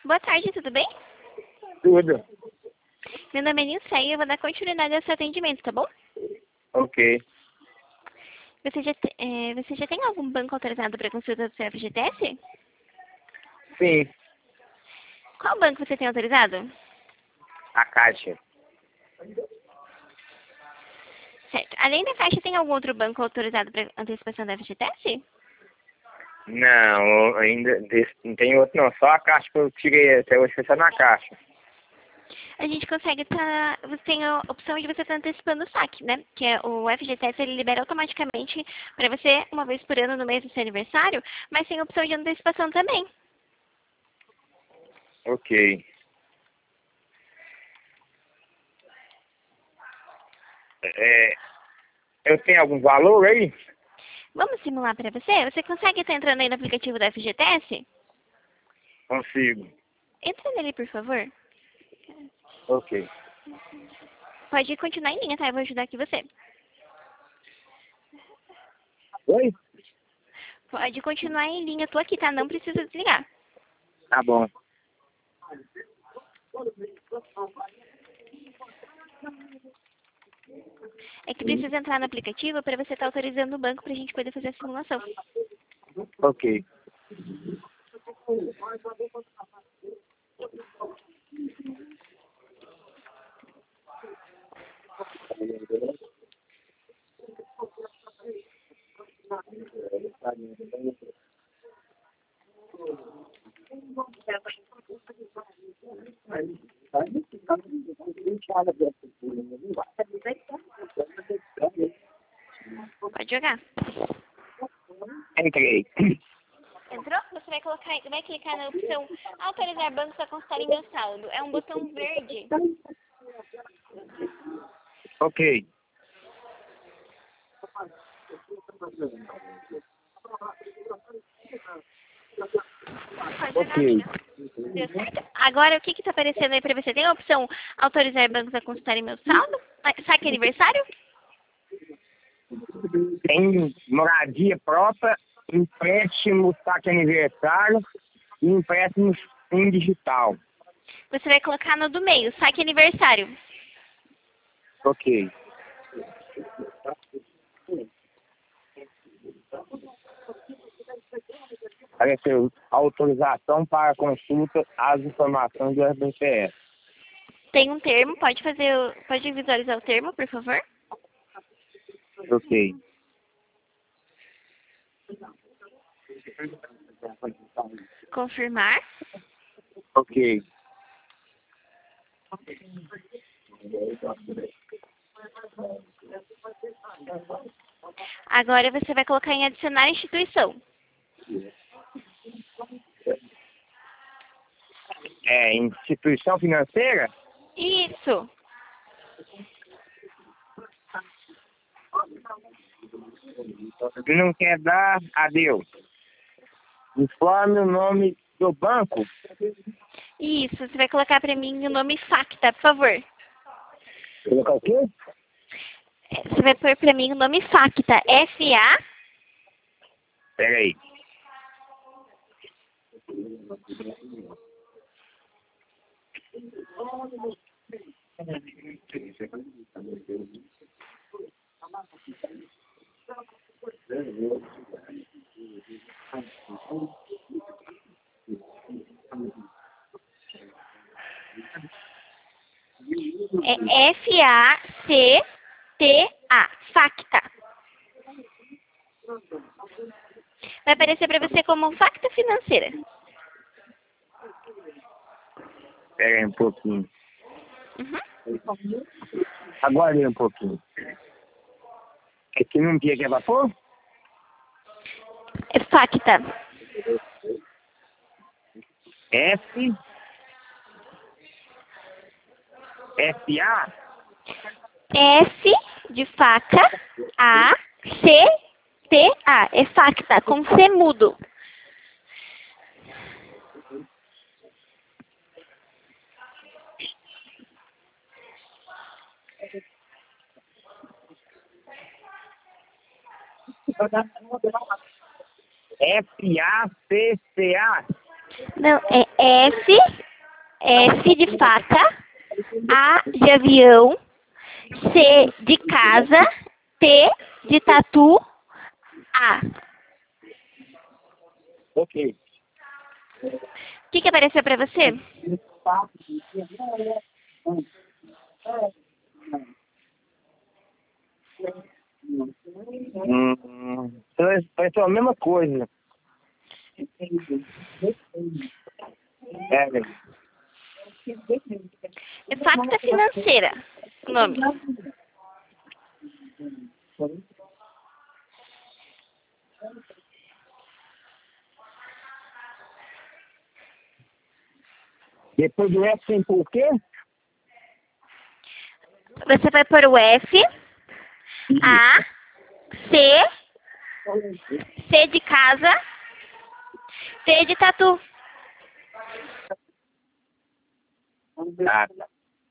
Boa tarde, tudo bem? Tudo. Meu nome é Nilce e eu vou dar continuidade ao seu atendimento, tá bom? Ok. Você já tem algum banco autorizado para consulta do seu FGTS? Sim, Qual banco você tem autorizado? a Caixa. Certo. Além da Caixa, tem algum outro banco autorizado para antecipação do FGTS? Não, não tem outro não. Só a Caixa que eu tirei até hoje, foi só na Caixa. A gente consegue estar... Você tem a opção de você estar antecipando o saque, né? Que é o FGTS, ele libera automaticamente para você, uma vez por ano, no mês do seu aniversário, mas tem a opção de antecipação também. Ok. Eu tenho algum valor aí? Vamos simular para você? Você consegue estar entrando aí no aplicativo da FGTS? Consigo. Entra nele, por favor. Ok. Pode continuar em linha, tá? Eu vou ajudar aqui você. Oi? Pode continuar em linha. Eu tô aqui, tá? Não precisa desligar. Tá bom. É que precisa entrar no aplicativo para você estar autorizando o banco para a gente poder fazer a simulação. Ok. Pode jogar. Entrei. Entrou? Você vai clicar na opção autorizar bancos a constarem meu saldo. É um botão verde. Ok. Pode jogar, Ok. amiga. Deu certo? Agora, o que está aparecendo aí para você? Tem a opção autorizar bancos a constarem meu saldo? Saque aniversário? Tem moradia própria, empréstimo, saque aniversário e empréstimos em digital. Você vai colocar no do meio, saque aniversário. Ok. Apareceu autorização para consulta às informações do FGTS. Tem um termo, pode visualizar o termo, por favor? Ok. Confirmar. Ok. Agora você vai colocar em adicionar instituição. É instituição financeira? Isso. Não quer dar adeus. Informe o nome do banco. Isso. Você vai colocar para mim o nome Facta, por favor. Colocar o quê? Você vai pôr para mim o nome Facta. F-A. Peraí. É F-A-C-T-A. Facta. Vai aparecer para você como Facta Financeira. Peraí um pouquinho. Uhum. Aguarde um pouquinho. É que não tinha que é vapor? É Facta. F. F-A. F de faca, A, C, T, A. É Facta, com C mudo. F-A-C-C-A. Não, é F F de faca, A de avião, C de casa, T de tatu, A. Ok. O que apareceu para você? Parece a mesma coisa. É, É facta financeira, o nome. depois do F tem por quê? Você vai pôr o F, A, C, C de casa, T de tatu. Ah, tá.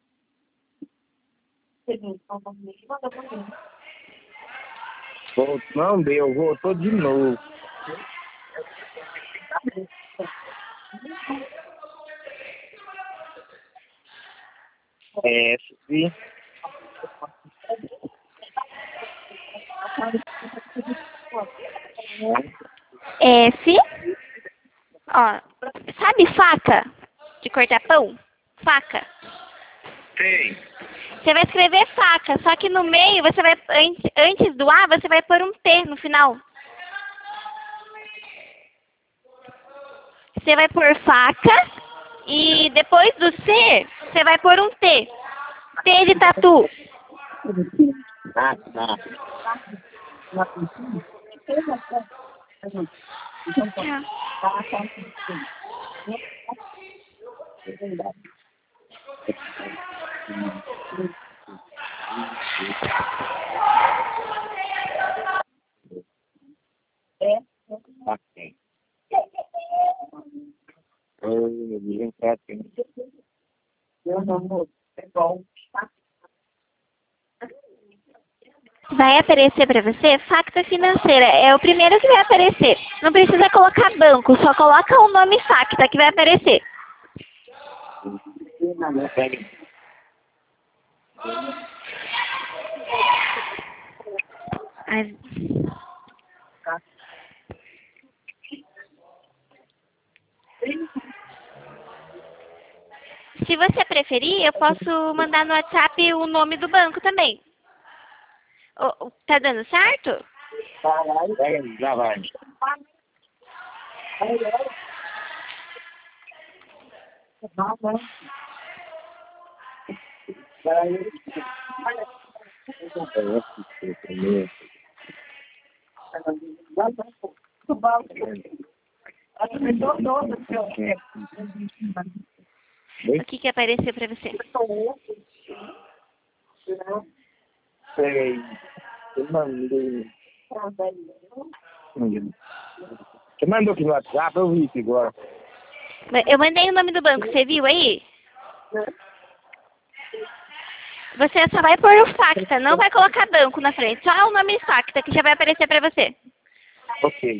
Não deu, voltou de novo. F. F, ó, sabe faca de cortar pão? Faca. Sei. Você vai escrever faca, só que no meio você vai, antes do A, você vai pôr um T no final. Você vai pôr faca e depois do C, você vai pôr um T. T de tatu. Ah, tá. Ok. Meu Deus, tá assim. Vai aparecer para você facta financeira. É o primeiro que vai aparecer. Não precisa colocar banco, só coloca o nome facta que vai aparecer. Pega. Ai. Se você preferir, eu posso mandar no WhatsApp o nome do banco também. Tá dando certo? Pega, já vai. O que apareceu para você? Sei. Eu mandei. Você mandou aqui no WhatsApp, eu vi isso agora. Eu mandei o nome do banco, você viu aí? Você só vai pôr o facta, não vai colocar banco na frente. Só o nome facta que já vai aparecer para você. Ok.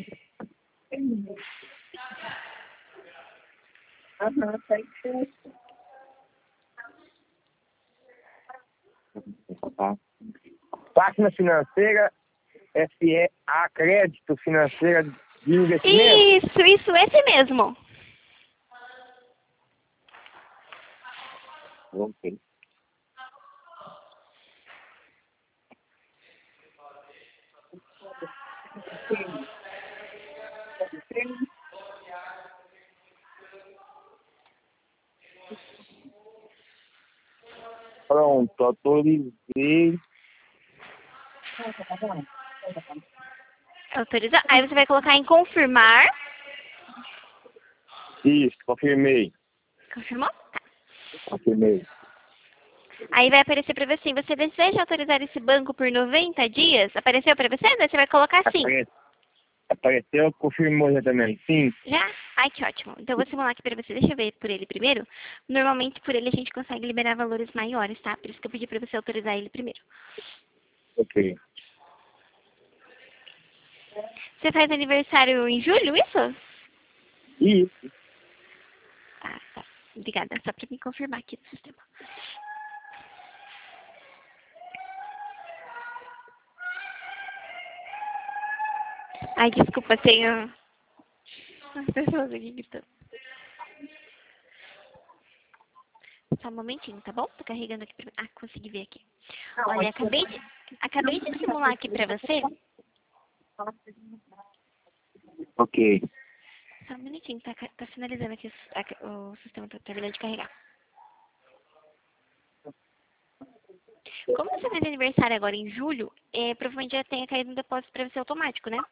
Página financeira, FEA, crédito financeira de investimento. Isso, esse mesmo. Ok. Pronto, autorizei. Autorizou. Aí você vai colocar em confirmar. Isso, confirmei. Confirmou? Confirmei. Aí vai aparecer para você, você deseja autorizar esse banco por 90 dias? Apareceu para você? Daí você vai colocar sim. Apareceu, confirmou já também. Sim. Já? Ai, que ótimo. Então eu vou simular aqui para você. Deixa eu ver por ele primeiro. Normalmente por ele a gente consegue liberar valores maiores, tá? Por isso que eu pedi para você autorizar ele primeiro. Ok. Você faz aniversário em julho, isso? Isso. Tá. Obrigada, só para me confirmar aqui no sistema. Ai, desculpa, tenho as pessoas aqui gritando. Só um momentinho, tá bom? Tô carregando aqui pra mim. Ah, consegui ver aqui. Olha, acabei de simular aqui pra você. Ok. Só um minutinho, tá finalizando aqui o sistema, tá terminando de carregar. Como você fez aniversário agora em julho, provavelmente já tenha caído um depósito pra você automático, né?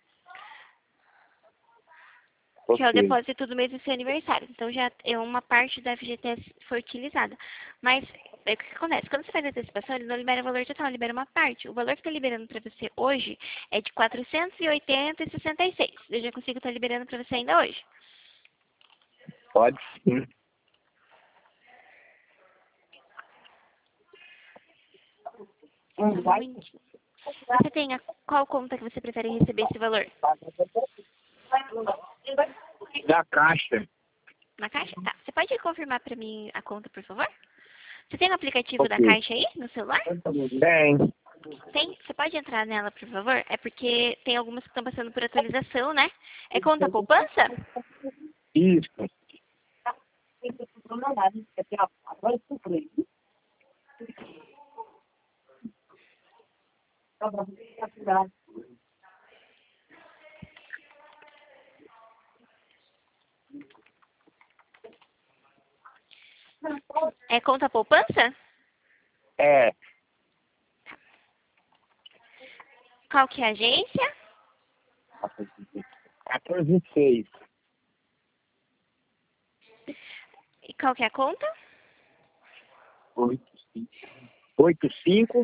Que é o Ok. depósito do mês do seu aniversário. Então, já é uma parte da FGTS foi utilizada. Mas, o que acontece? Quando você faz a antecipação, ele não libera o valor total, ele libera uma parte. O valor que está liberando para você hoje é de R$ 480,66. Eu já consigo estar liberando para você ainda hoje. Pode sim. Só um momentinho. Você tem qual conta que você prefere receber esse valor? Da Caixa. Na Caixa? Tá. Você pode confirmar para mim a conta, por favor? Você tem o aplicativo da Ok. Caixa aí, no celular? Tem. Tem? Você pode entrar nela, por favor? É porque tem algumas que estão passando por atualização, né? É conta poupança? Isso. É conta poupança? É. Qual que é a agência? 14,6. E qual que é a conta? 85.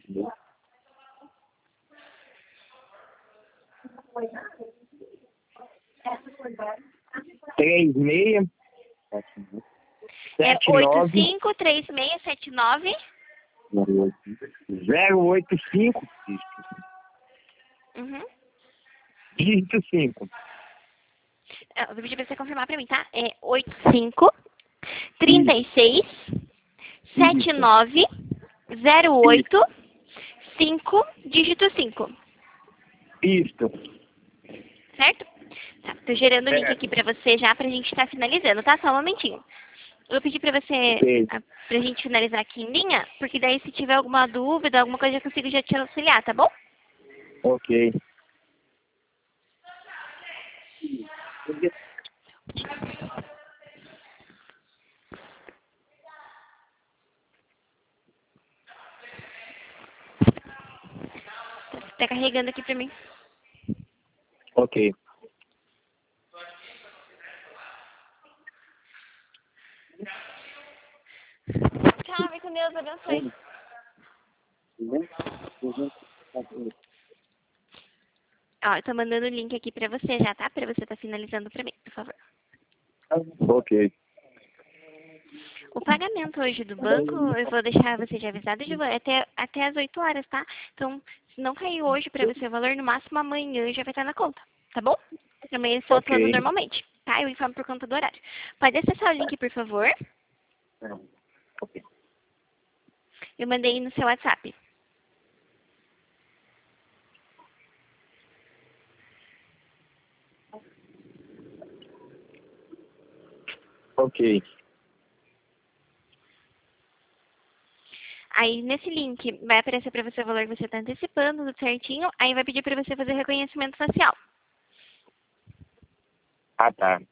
36. É 79. 853679. 085. Uhum. Dígito 5. Eu vou pedir pra você confirmar pra mim, tá? É 85 36 79 08 5, dígito 5. Isto. Certo? Tá, tô gerando o link aqui pra você já pra gente estar finalizando, tá? Só um momentinho. Eu vou pedir pra você, Ok. pra gente finalizar aqui em linha, porque daí se tiver alguma dúvida, alguma coisa eu consigo já te auxiliar, tá bom? Ok. Tá carregando aqui pra mim. Ok. Tchau, fique com Deus, abençoe. Ó, eu tô mandando o link aqui pra você já, tá? Pra você tá finalizando pra mim, por favor. Ok. O pagamento hoje do banco, eu vou deixar você já avisado, até às 8 horas, tá? Então, se não cair hoje pra você o valor, no máximo amanhã já vai estar na conta, tá bom? Amanhã eles estão atuando Ok. normalmente, tá? Eu informo por conta do horário. Pode acessar o link, por favor. Eu mandei no seu WhatsApp. Ok. Aí, nesse link, vai aparecer pra você o valor que você tá antecipando, tudo certinho. Aí vai pedir pra você fazer reconhecimento facial. Ah, tá.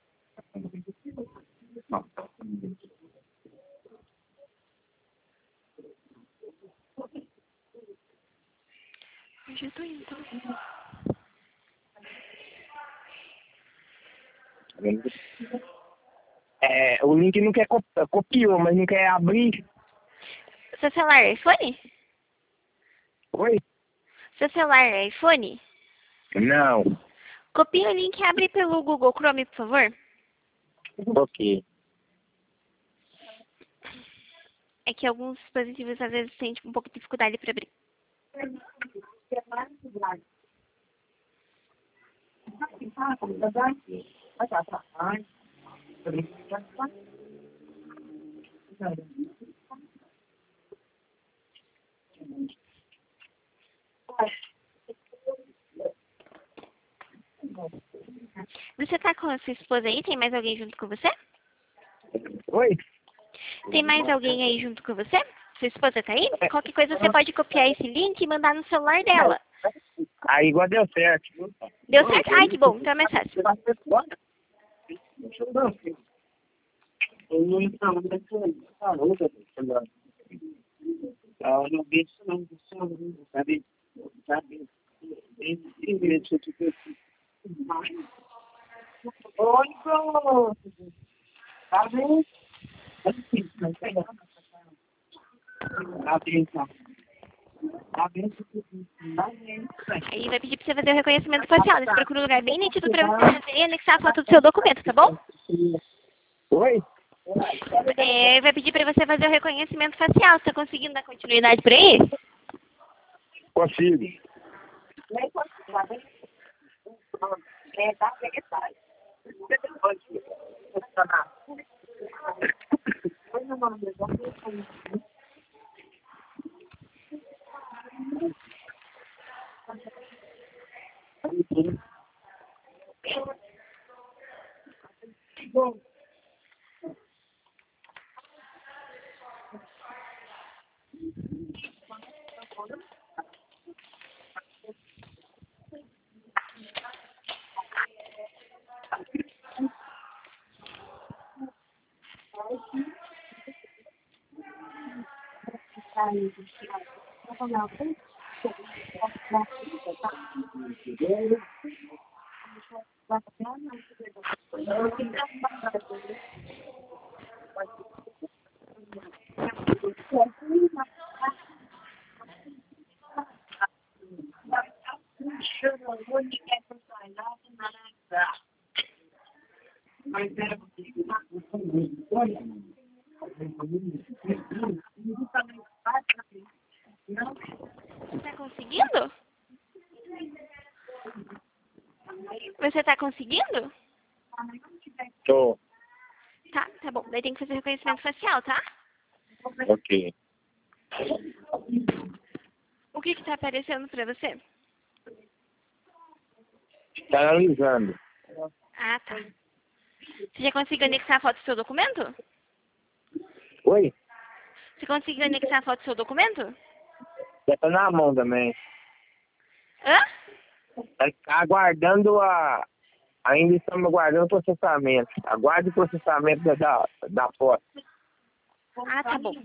Eu já tô indo, tá? É, o link não quer copiou, mas não quer abrir. Seu celular é iPhone? Oi? Seu celular é iPhone? Não. Copia o link e abre pelo Google Chrome, por favor. Ok. É que alguns dispositivos às vezes têm um pouco de dificuldade para abrir. Você tá com a sua esposa aí? Tem mais alguém junto com você? Oi? Tem mais alguém aí junto com você? Sua esposa tá aí? Qualquer coisa você pode copiar esse link e mandar no celular dela. Aí igual deu certo. Deu certo? Ai, que bom. Então é mais fácil. Aí vai pedir pra você fazer o reconhecimento facial. Você procura um lugar bem nítido pra você fazer e anexar a foto do seu documento, tá bom? Oi? Vai pedir pra você fazer o reconhecimento facial. Você tá conseguindo dar continuidade por aí? Consigo. Você tá conseguindo? Você tá conseguindo? Tô. Tá bom. Daí tem que fazer reconhecimento facial, tá? Ok. O que tá aparecendo pra você? Tá analisando. Ah, tá. Você já conseguiu anexar a foto do seu documento? Oi? Você conseguiu anexar a foto do seu documento? Já tá na mão também. Hã? Tá aguardando ainda estamos aguardando o processamento. Aguarde o processamento da foto. Ah, tá bom.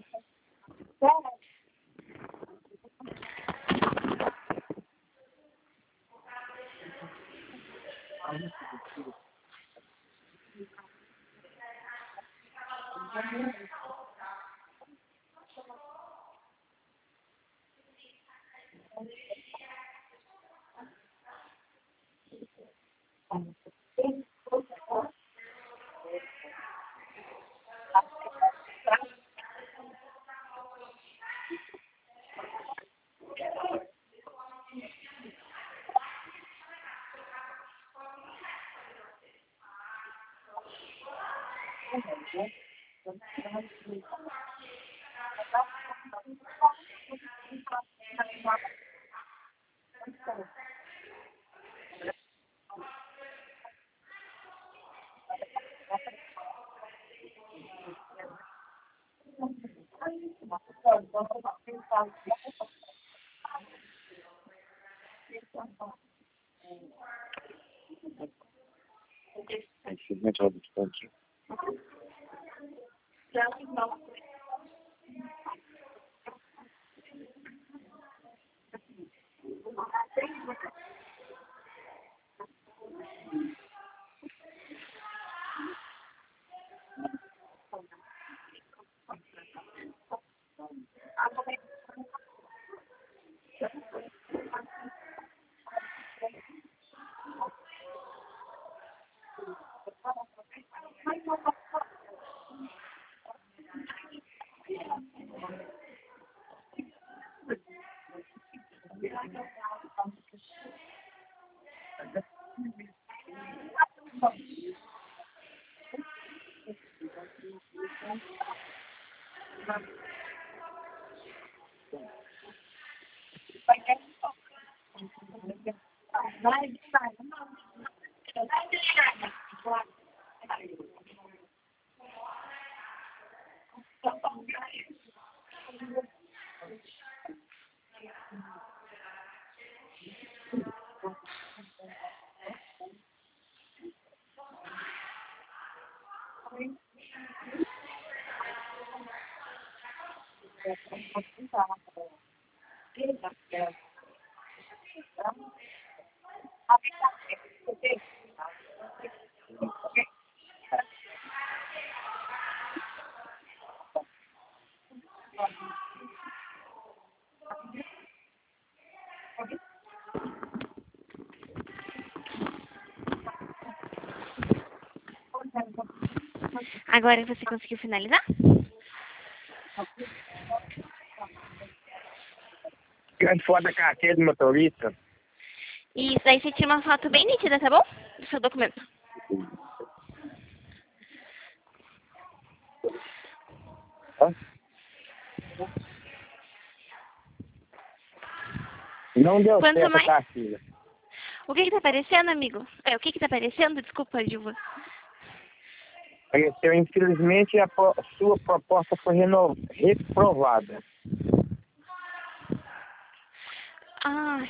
Agora você conseguiu finalizar? Grande foto da carteira do motorista. Isso, daí você tira uma foto bem nítida, tá bom? Do seu documento. Hã? Não deu Quanto certo a mais... carteira. O que tá aparecendo, amigo? O que tá aparecendo? Desculpa, Gilva. Apareceu, infelizmente, sua proposta foi reprovada. Ai.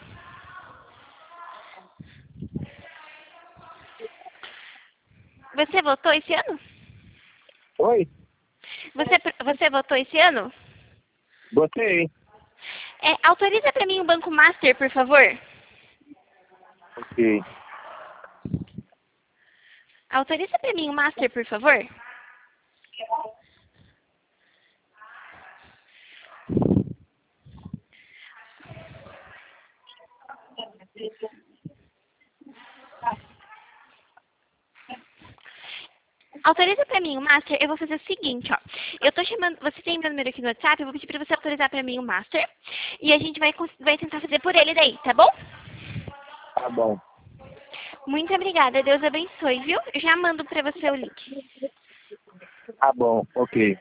Você votou esse ano? Oi? Você votou esse ano? Botei. Autoriza pra mim o Banco Master, por favor. Ok. Autoriza pra mim o Master, por favor. Autoriza pra mim o Master, eu vou fazer o seguinte, ó. Eu tô chamando, você tem meu número aqui no WhatsApp, eu vou pedir pra você autorizar pra mim o Master. E a gente vai tentar fazer por ele daí, tá bom? Tá bom. Muito obrigada, Deus abençoe, viu? Eu já mando pra você o link. Tá bom, ok.